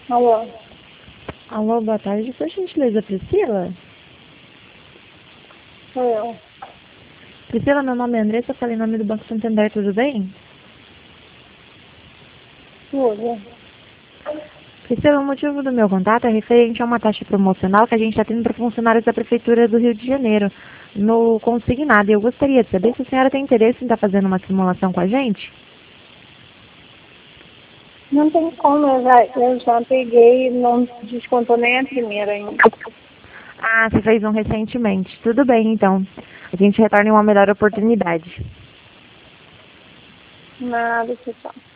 Alô? Alô, boa tarde. Por gentileza, Priscila? Sou eu. Priscila, meu nome é Andressa, eu falei em nome do Banco Santander, tudo bem? Tudo. Priscila, o motivo do meu contato é referente a uma taxa promocional que a gente está tendo para funcionários da Prefeitura do Rio de Janeiro, no consignado. Eu gostaria de saber se a senhora tem interesse em estar fazendo uma simulação com a gente? Não tem como, eu já peguei e não descontou nem a primeira ainda. Ah, você fez um recentemente. Tudo bem, então. A gente retorna em uma melhor oportunidade. Nada, pessoal.